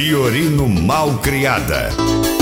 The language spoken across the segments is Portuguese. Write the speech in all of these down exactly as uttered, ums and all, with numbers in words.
Fiorino Malcriada.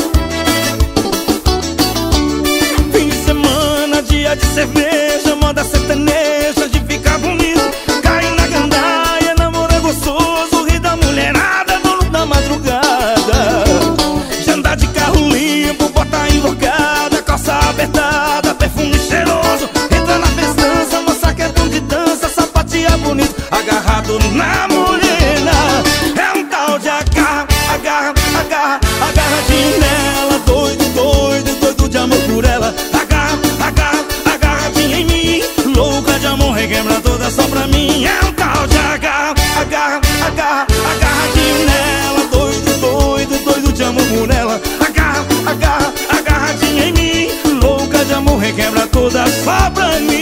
Fim de semana, dia de cerveja, moda sertaneja, de ficar bonito. Cair na gandaia, namorar gostoso, rir da mulherada, dono da madrugada. De andar de carro limpo, bota invocada, calça apertada, perfume cheiroso. Entra na festança, moça que é bom de dança, sapatia bonito, agarrado na morena. É um tal de agarra, agarra, agarra, agarradinho nela. Doido, doido, doido de amor por ela. Agarra, agarra, agarradinha em mim. Louca de amor, requebra toda só pra mim. É um tal de agarra, agarra, agarra, agarradinho nela. Doido, doido, doido de amor por ela. Agarra, agarra, agarradinha em mim. Louca de amor, requebra toda só pra mim.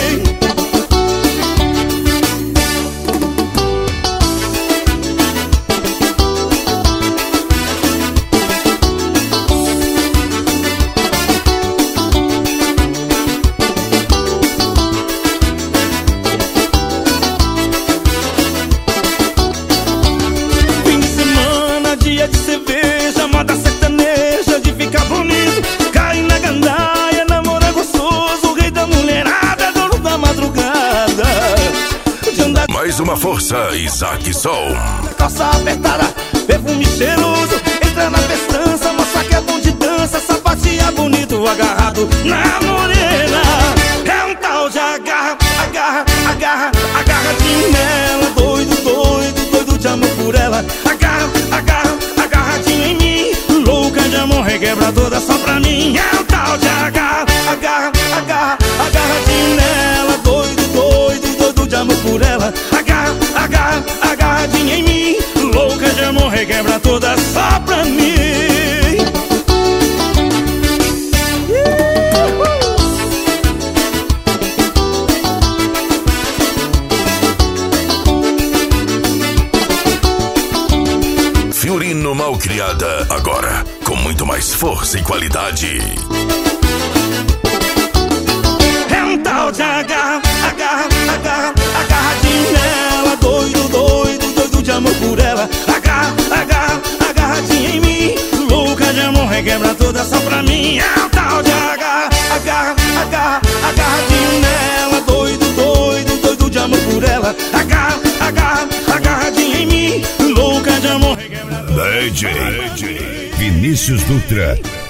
Dia de cerveja, moda sertaneja, de ficar bonito. Cair na gandaia, namorar gostoso, rei da mulherada, dono da madrugada. De andar... Mais uma força, Isaac Sol. Calça apertada, perfume cheiroso. Entra na festança, moça que é bom de dança, sapatia bonito, agarrado na morena. É um tal de agarra, agarra, agarra, agarradinho nela. Doido, doido, doido de amor por ela. Agarra, agarra, agarradinho em mim. Louca de amor, requebra toda só pra mim. É um tal de agarra, agarra, agarra, agarradinho nela. Doido, doido, doido de amor por ela. Agarra, agarra, agarradinho em mim. Louca de amor, requebra toda só pra mim. Fiorino Malcriada, agora com muito mais força e qualidade. É um tal de agarra, agarra, agarra, agarradinho nela. Doido, doido, doido de amor por ela. Agarra, agarra, agarradinho em mim. Louca de amor, requebra toda só pra mim. É um tal de agarra, agarra, agarra, agarradinho nela. Doido, doido, doido de amor por ela. Agarra, agarra, agarradinho em mim. Louca de amor, requebra D J Vinícius Dutra.